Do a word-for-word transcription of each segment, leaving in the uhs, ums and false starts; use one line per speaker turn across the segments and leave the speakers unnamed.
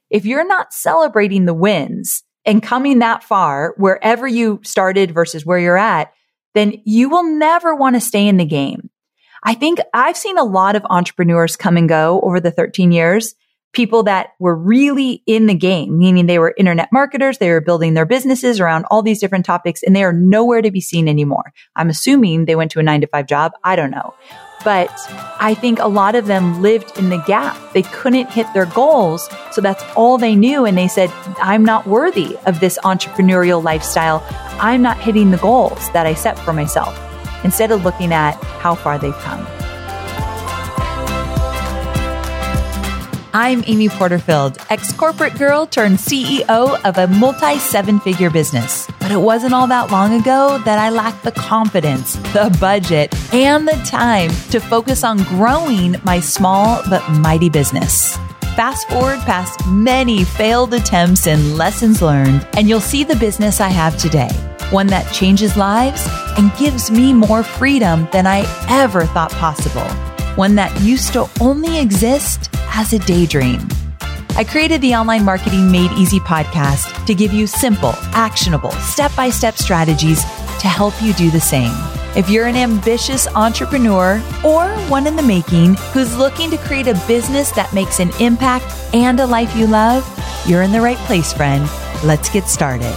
if you're not celebrating the wins and coming that far, wherever you started versus where you're at, then you will never want to stay in the game. I think I've seen a lot of entrepreneurs come and go over the thirteen years, people that were really in the game, meaning they were internet marketers, they were building their businesses around all these different topics, and they are nowhere to be seen anymore. I'm assuming they went to a nine to five job. I don't know. But I think a lot of them lived in the gap. They couldn't hit their goals. So that's all they knew. And they said, I'm not worthy of this entrepreneurial lifestyle. I'm not hitting the goals that I set for myself, instead of looking at how far they've come. I'm Amy Porterfield, ex-corporate girl turned C E O of a multi-seven-figure business. But it wasn't all that long ago that I lacked the confidence, the budget, and the time to focus on growing my small but mighty business. Fast forward past many failed attempts and lessons learned, and you'll see the business I have today. One that changes lives and gives me more freedom than I ever thought possible. One that used to only exist as a daydream. I created the Online Marketing Made Easy podcast to give you simple, actionable, step-by-step strategies to help you do the same. If you're an ambitious entrepreneur or one in the making who's looking to create a business that makes an impact and a life you love, you're in the right place, friend. Let's get started.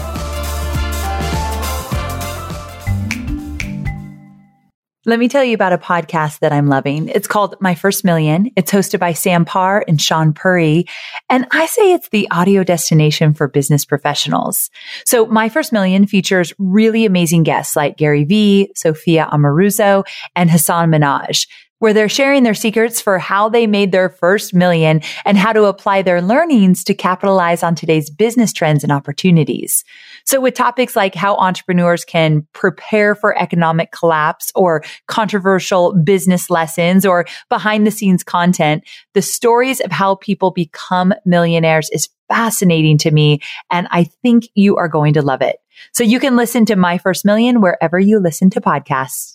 Let me tell you about a podcast that I'm loving. It's called My First Million. It's hosted by Sam Parr and Sean Puri. And I say it's the audio destination for business professionals. So My First Million features really amazing guests like Gary Vee, Sophia Amoruso, and Hassan Minhaj, where they're sharing their secrets for how they made their first million and how to apply their learnings to capitalize on today's business trends and opportunities. So with topics like how entrepreneurs can prepare for economic collapse or controversial business lessons or behind the scenes content, the stories of how people become millionaires is fascinating to me. And I think you are going to love it. So you can listen to My First Million wherever you listen to podcasts.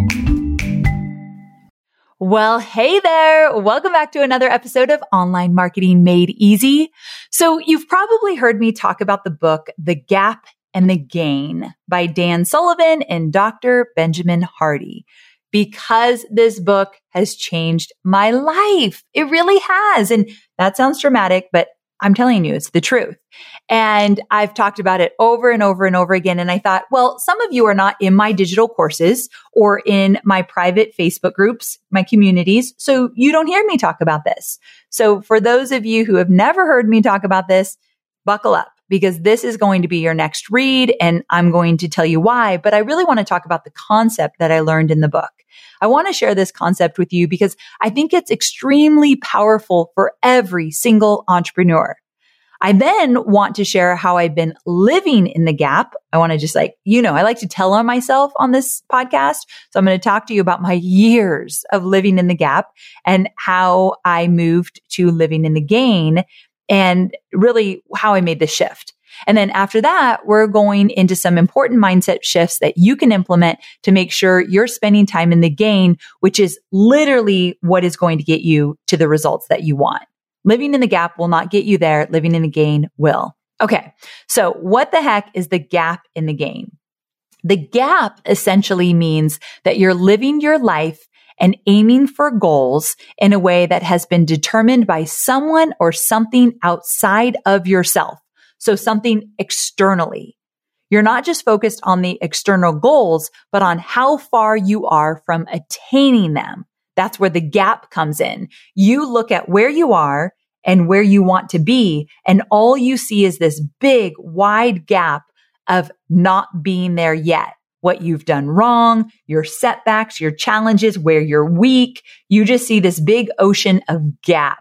Well, hey there. Welcome back to another episode of Online Marketing Made Easy. So you've probably heard me talk about the book, The Gap and the Gain by Dan Sullivan and Doctor Benjamin Hardy, because this book has changed my life. It really has. And that sounds dramatic, but I'm telling you, it's the truth. And I've talked about it over and over and over again. And I thought, well, some of you are not in my digital courses or in my private Facebook groups, my communities, so you don't hear me talk about this. So for those of you who have never heard me talk about this, buckle up, because this is going to be your next read and I'm going to tell you why. But I really want to talk about the concept that I learned in the book. I want to share this concept with you because I think it's extremely powerful for every single entrepreneur. I then want to share how I've been living in the gap. I want to just like, you know, I like to tell on myself on this podcast. So I'm going to talk to you about my years of living in the gap and how I moved to living in the gain and really how I made the shift. And then after that, we're going into some important mindset shifts that you can implement to make sure you're spending time in the gain, which is literally what is going to get you to the results that you want. Living in the gap will not get you there. Living in the gain will. Okay. So what the heck is the gap in the gain? The gap essentially means that you're living your life and aiming for goals in a way that has been determined by someone or something outside of yourself. So something externally. You're not just focused on the external goals, but on how far you are from attaining them. That's where the gap comes in. You look at where you are and where you want to be, and all you see is this big, wide gap of not being there yet. What you've done wrong, your setbacks, your challenges, where you're weak. You just see this big ocean of gap.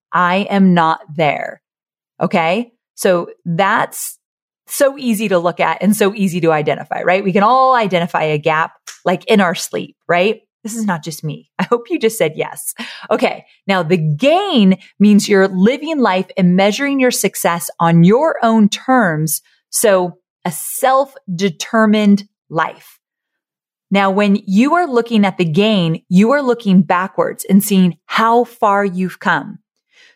I am not there. Okay? So that's so easy to look at and so easy to identify, right? We can all identify a gap like in our sleep, right? This is not just me. I hope you just said yes. Okay. Now the gain means you're living life and measuring your success on your own terms. So a self-determined life. Now, when you are looking at the gain, you are looking backwards and seeing how far you've come.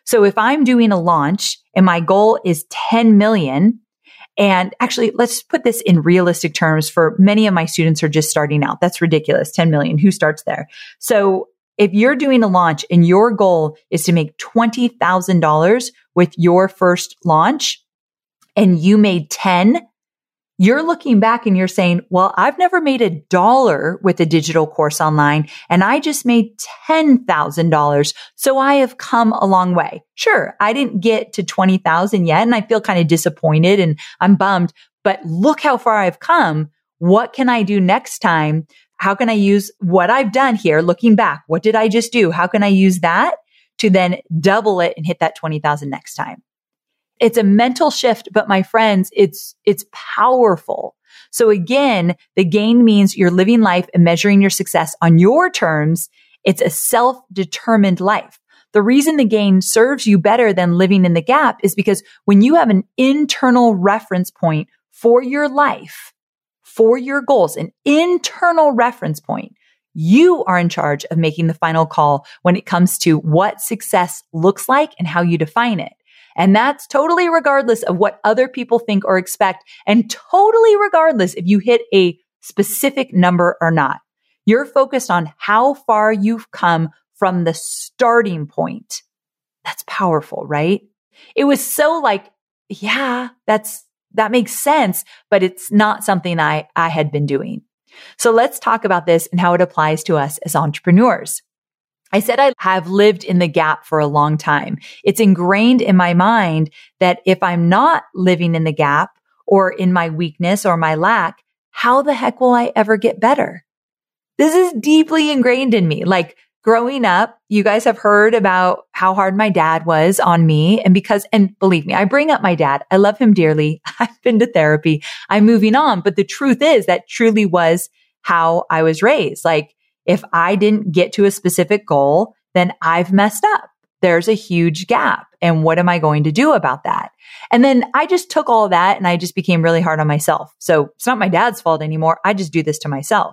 So if I'm doing a launch and my goal is ten million, and actually let's put this in realistic terms for many of my students who are just starting out. That's ridiculous. ten million. Who starts there? So if you're doing a launch and your goal is to make twenty thousand dollars with your first launch and you made ten, you're looking back and you're saying, well, I've never made a dollar with a digital course online and I just made ten thousand dollars. So I have come a long way. Sure, I didn't get to twenty thousand yet and I feel kind of disappointed and I'm bummed, but look how far I've come. What can I do next time? How can I use what I've done here? Looking back, what did I just do? How can I use that to then double it and hit that twenty thousand next time? It's a mental shift, but my friends, it's, it's powerful. So again, the gain means you're living life and measuring your success on your terms. It's a self-determined life. The reason the gain serves you better than living in the gap is because when you have an internal reference point for your life, for your goals, an internal reference point, you are in charge of making the final call when it comes to what success looks like and how you define it. And that's totally regardless of what other people think or expect, and totally regardless if you hit a specific number or not. You're focused on how far you've come from the starting point. That's powerful, right? It was so like, yeah, that's, that makes sense, but it's not something I, I had been doing. So let's talk about this and how it applies to us as entrepreneurs. I said I have lived in the gap for a long time. It's ingrained in my mind that if I'm not living in the gap or in my weakness or my lack, how the heck will I ever get better? This is deeply ingrained in me. Like growing up, you guys have heard about how hard my dad was on me. And because, and believe me, I bring up my dad. I love him dearly. I've been to therapy. I'm moving on. But the truth is that truly was how I was raised. Like, if I didn't get to a specific goal, then I've messed up. There's a huge gap. And what am I going to do about that? And then I just took all of that and I just became really hard on myself. So it's not my dad's fault anymore. I just do this to myself.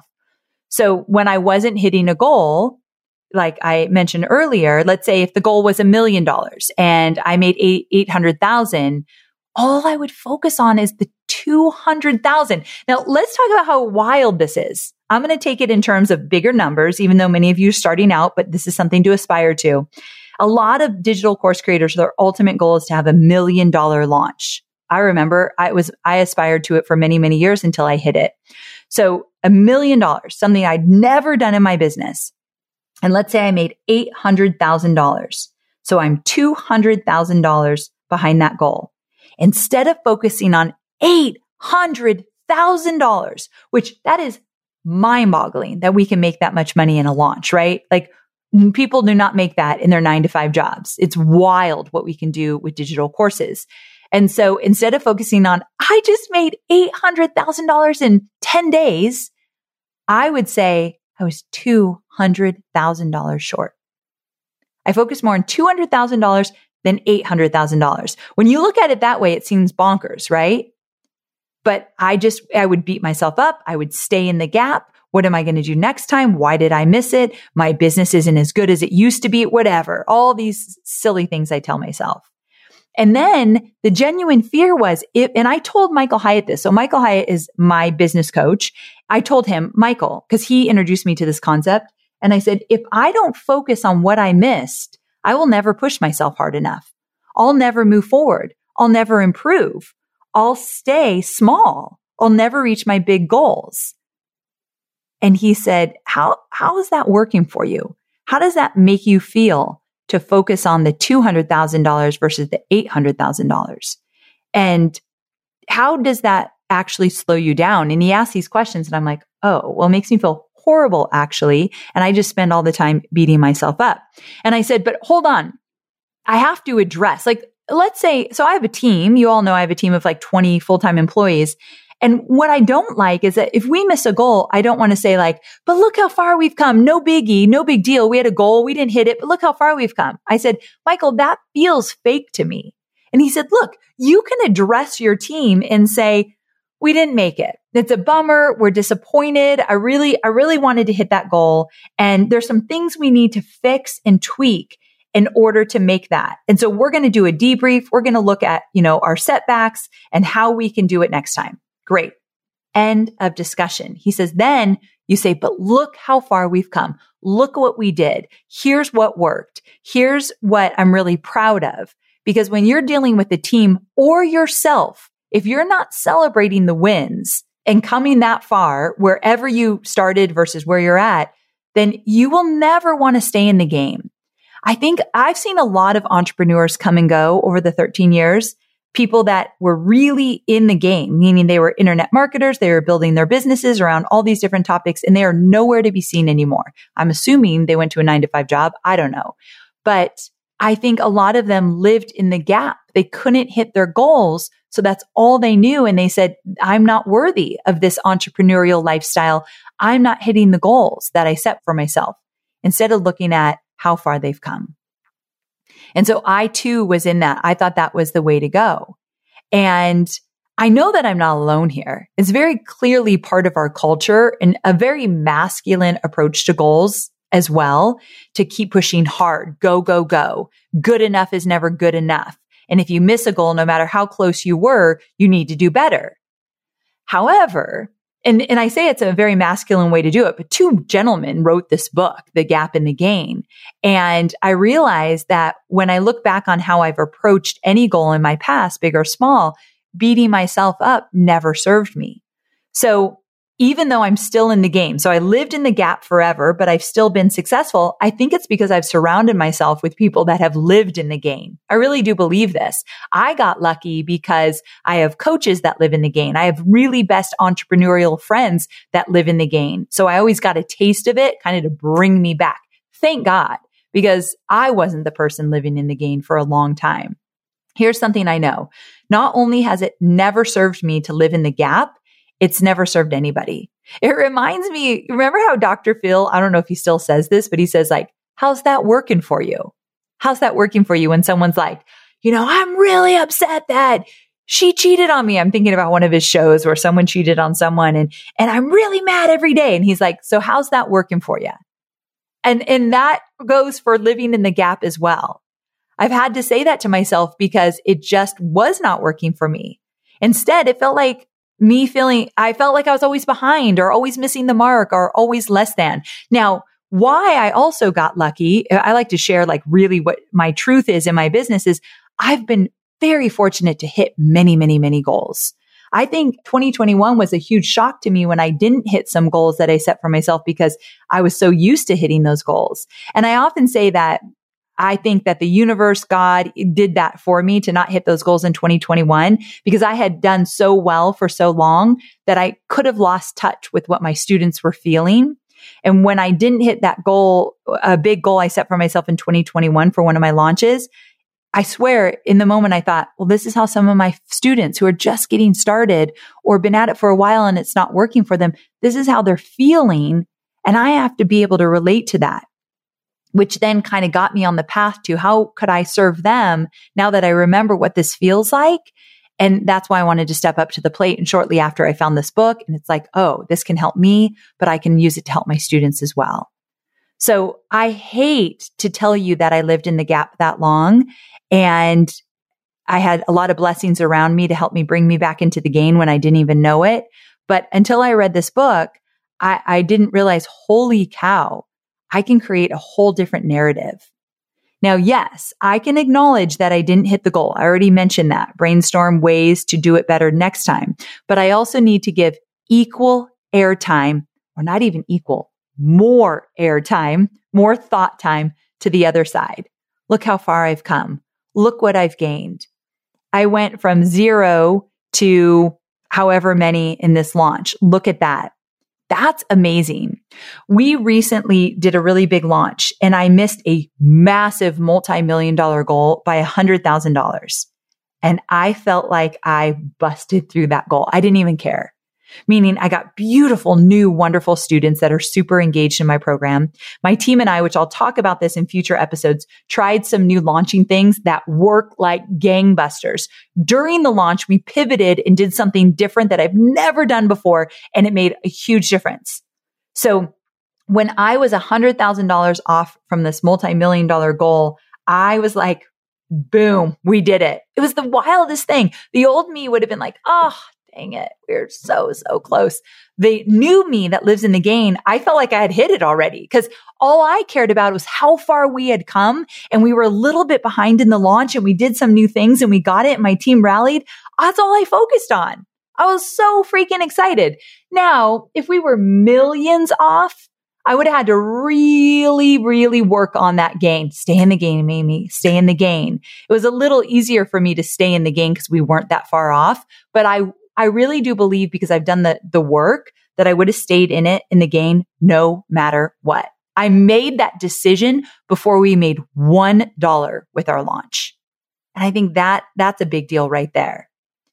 So when I wasn't hitting a goal, like I mentioned earlier, let's say if the goal was a million dollars and I made eight, 800,000, all I would focus on is the two hundred thousand. Now let's talk about how wild this is. I'm going to take it in terms of bigger numbers, even though many of you are starting out, but this is something to aspire to. A lot of digital course creators, their ultimate goal is to have a million dollar launch. I remember I was, I aspired to it for many, many years until I hit it. So a million dollars, something I'd never done in my business. And let's say I made eight hundred thousand dollars. So I'm two hundred thousand dollars behind that goal. Instead of focusing on eight hundred thousand dollars, which that is mind-boggling that we can make that much money in a launch, right? Like people do not make that in their nine to five jobs. It's wild what we can do with digital courses. And so instead of focusing on, I just made eight hundred thousand dollars in ten days, I would say I was two hundred thousand dollars short. I focused more on two hundred thousand dollars than eight hundred thousand dollars. When you look at it that way, it seems bonkers, right? But I just, I would beat myself up. I would stay in the gap. What am I going to do next time? Why did I miss it? My business isn't as good as it used to be, whatever. All these silly things I tell myself. And then the genuine fear was, if, and I told Michael Hyatt this. So Michael Hyatt is my business coach. I told him, Michael, because he introduced me to this concept. And I said, if I don't focus on what I missed, I will never push myself hard enough. I'll never move forward. I'll never improve. I'll stay small. I'll never reach my big goals. And he said, how, how is that working for you? How does that make you feel to focus on the two hundred thousand dollars versus the eight hundred thousand dollars? And how does that actually slow you down? And he asked these questions and I'm like, oh, well, it makes me feel horrible actually. And I just spend all the time beating myself up. And I said, but hold on. I have to address, like, let's say, so I have a team. You all know I have a team of like twenty full-time employees. And what I don't like is that if we miss a goal, I don't want to say like, but look how far we've come. No biggie, no big deal. We had a goal. We didn't hit it, but look how far we've come. I said, Michael, that feels fake to me. And he said, look, you can address your team and say, we didn't make it. It's a bummer. We're disappointed. I really, I really wanted to hit that goal. And there's some things we need to fix and tweak. in order to make that. And so we're going to do a debrief. We're going to look at, you know, our setbacks and how we can do it next time. Great. End of discussion. He says, then you say, but look how far we've come. Look what we did. Here's what worked. Here's what I'm really proud of. Because when you're dealing with the team or yourself, if you're not celebrating the wins and coming that far, wherever you started versus where you're at, then you will never want to stay in the game. I think I've seen a lot of entrepreneurs come and go over the thirteen years, people that were really in the game, meaning they were internet marketers, they were building their businesses around all these different topics, and they are nowhere to be seen anymore. I'm assuming they went to a nine to five job. I don't know. But I think a lot of them lived in the gap. They couldn't hit their goals. So that's all they knew. And they said, I'm not worthy of this entrepreneurial lifestyle. I'm not hitting the goals that I set for myself, instead of looking at how far they've come. And so I too was in that. I thought that was the way to go. And I know that I'm not alone here. It's very clearly part of our culture and a very masculine approach to goals as well, to keep pushing hard, go, go, go. Good enough is never good enough. And if you miss a goal, no matter how close you were, you need to do better. However, and, and I say it's a very masculine way to do it, but two gentlemen wrote this book, The Gap and the Gain. And I realized that when I look back on how I've approached any goal in my past, big or small, beating myself up never served me. So even though I'm still in the game, so I lived in the gap forever, but I've still been successful, I think it's because I've surrounded myself with people that have lived in the game. I really do believe this. I got lucky because I have coaches that live in the game. I have really best entrepreneurial friends that live in the game. So I always got a taste of it, kind of to bring me back. Thank God, because I wasn't the person living in the game for a long time. Here's something I know. Not only has it never served me to live in the gap, it's never served anybody. It reminds me, remember how Doctor Phil, I don't know if he still says this, but he says like, how's that working for you? How's that working for you when someone's like, you know, I'm really upset that she cheated on me. I'm thinking about one of his shows where someone cheated on someone and, and I'm really mad every day. And he's like, so how's that working for you? And, and that goes for living in the gap as well. I've had to say that to myself because it just was not working for me. Instead, it felt like me feeling, I felt like I was always behind or always missing the mark or always less than. Now, why I also got lucky, I like to share like really what my truth is in my business is I've been very fortunate to hit many, many, many goals. I think twenty twenty-one was a huge shock to me when I didn't hit some goals that I set for myself because I was so used to hitting those goals. And I often say that I think that the universe, God did that for me to not hit those goals in twenty twenty-one because I had done so well for so long that I could have lost touch with what my students were feeling. And when I didn't hit that goal, a big goal I set for myself in twenty twenty-one for one of my launches, I swear in the moment I thought, well, this is how some of my students who are just getting started or been at it for a while and it's not working for them, this is how they're feeling. And I have to be able to relate to that, which then kind of got me on the path to how could I serve them now that I remember what this feels like. And that's why I wanted to step up to the plate. And shortly after I found this book and it's like, oh, this can help me, but I can use it to help my students as well. So I hate to tell you that I lived in the gap that long and I had a lot of blessings around me to help me bring me back into the game when I didn't even know it. But until I read this book, I, I didn't realize, holy cow, I can create a whole different narrative. Now, yes, I can acknowledge that I didn't hit the goal. I already mentioned that. Brainstorm ways to do it better next time. But I also need to give equal airtime, or not even equal, more airtime, more thought time to the other side. Look how far I've come. Look what I've gained. I went from zero to however many in this launch. Look at that. That's amazing. We recently did a really big launch and I missed a massive multi-million dollar goal by one hundred thousand dollars. And I felt like I busted through that goal. I didn't even care. Meaning I got beautiful, new, wonderful students that are super engaged in my program. My team and I, which I'll talk about this in future episodes, tried some new launching things that work like gangbusters. During the launch, we pivoted and did something different that I've never done before, and it made a huge difference. So when I was one hundred thousand dollars off from this multi-million dollar goal, I was like, boom, we did it. It was the wildest thing. The old me would have been like, oh, dang it. We're so, so close. The new me that lives in the gain, I felt like I had hit it already because all I cared about was how far we had come. And we were a little bit behind in the launch and we did some new things and we got it and my team rallied. That's all I focused on. I was so freaking excited. Now, if we were millions off, I would have had to really, really work on that gain. Stay in the gain, Amy. Stay in the gain. It was a little easier for me to stay in the gain because we weren't that far off. But I, I really do believe because I've done the, the work that I would have stayed in it, in the gain, no matter what. I made that decision before we made one dollar with our launch. And I think that that's a big deal right there.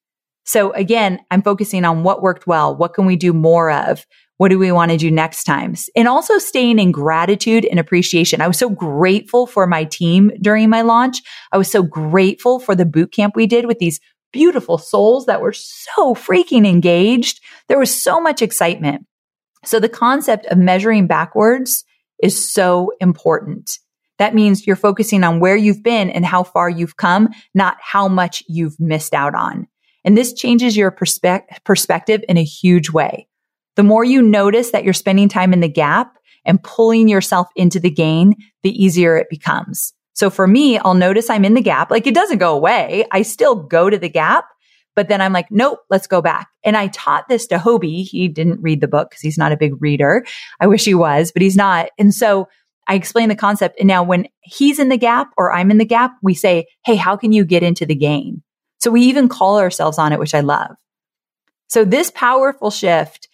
So again, I'm focusing on what worked well. What can we do more of? What do we want to do next time? And also staying in gratitude and appreciation. I was so grateful for my team during my launch. I was so grateful for the boot camp we did with these beautiful souls that were so freaking engaged. There was so much excitement. So the concept of measuring backwards is so important. That means you're focusing on where you've been and how far you've come, not how much you've missed out on. And this changes your perspe- perspective in a huge way. The more you notice that you're spending time in the gap and pulling yourself into the gain, the easier it becomes. So for me, I'll notice I'm in the gap. Like it doesn't go away. I still go to the gap, but then I'm like, nope, let's go back. And I taught this to Hobie. He didn't read the book because he's not a big reader. I wish he was, but he's not. And so I explain the concept. And now when he's in the gap or I'm in the gap, we say, hey, how can you get into the gain? So we even call ourselves on it, which I love. So this powerful shift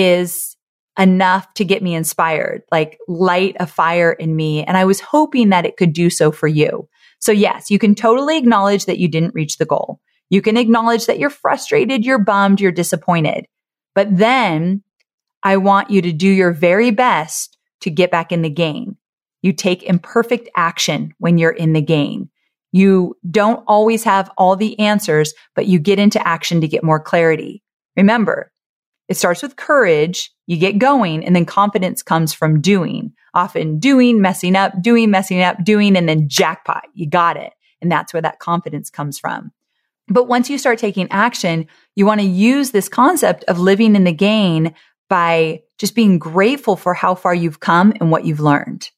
is enough to get me inspired, like light a fire in me. And I was hoping that it could do so for you. So yes, you can totally acknowledge that you didn't reach the goal. You can acknowledge that you're frustrated, you're bummed, you're disappointed. But then I want you to do your very best to get back in the gain. You take imperfect action when you're in the gain. You don't always have all the answers, but you get into action to get more clarity. Remember, it starts with courage, you get going, and then confidence comes from doing. Often doing, messing up, doing, messing up, doing, and then jackpot, you got it. And that's where that confidence comes from. But once you start taking action, you want to use this concept of living in the gain by just being grateful for how far you've come and what you've learned.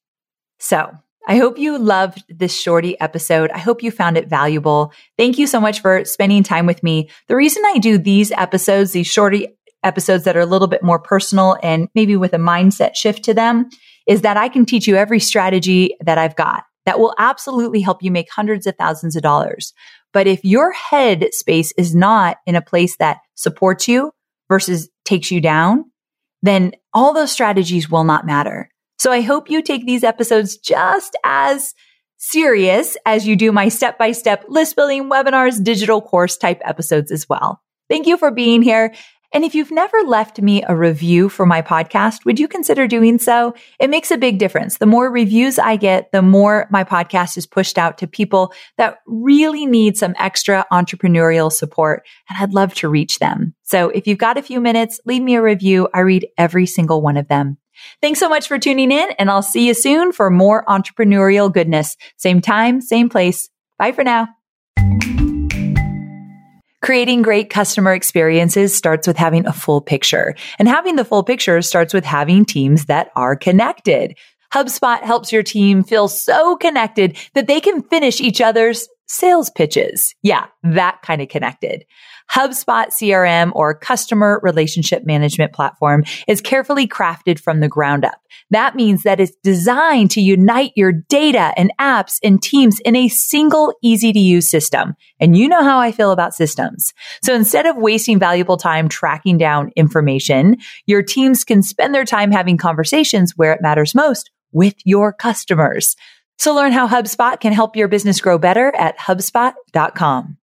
So I hope you loved this shorty episode. I hope you found it valuable. Thank you so much for spending time with me. The reason I do these episodes, these shorty episodes that are a little bit more personal and maybe with a mindset shift to them, is that I can teach you every strategy that I've got that will absolutely help you make hundreds of thousands of dollars. But if your head space is not in a place that supports you versus takes you down, then all those strategies will not matter. So I hope you take these episodes just as serious as you do my step-by-step list building webinars, digital course type episodes as well. Thank you for being here. And if you've never left me a review for my podcast, would you consider doing so? It makes a big difference. The more reviews I get, the more my podcast is pushed out to people that really need some extra entrepreneurial support. And I'd love to reach them. So if you've got a few minutes, leave me a review. I read every single one of them. Thanks so much for tuning in, and I'll see you soon for more entrepreneurial goodness. Same time, same place. Bye for now. Creating great customer experiences starts with having a full picture, and having the full picture starts with having teams that are connected. HubSpot helps your team feel so connected that they can finish each other's sales pitches. Yeah, that kind of connected. HubSpot C R M, or Customer Relationship Management Platform, is carefully crafted from the ground up. That means that it's designed to unite your data and apps and teams in a single, easy-to-use system. And you know how I feel about systems. So instead of wasting valuable time tracking down information, your teams can spend their time having conversations where it matters most with your customers. So learn how HubSpot can help your business grow better at HubSpot dot com.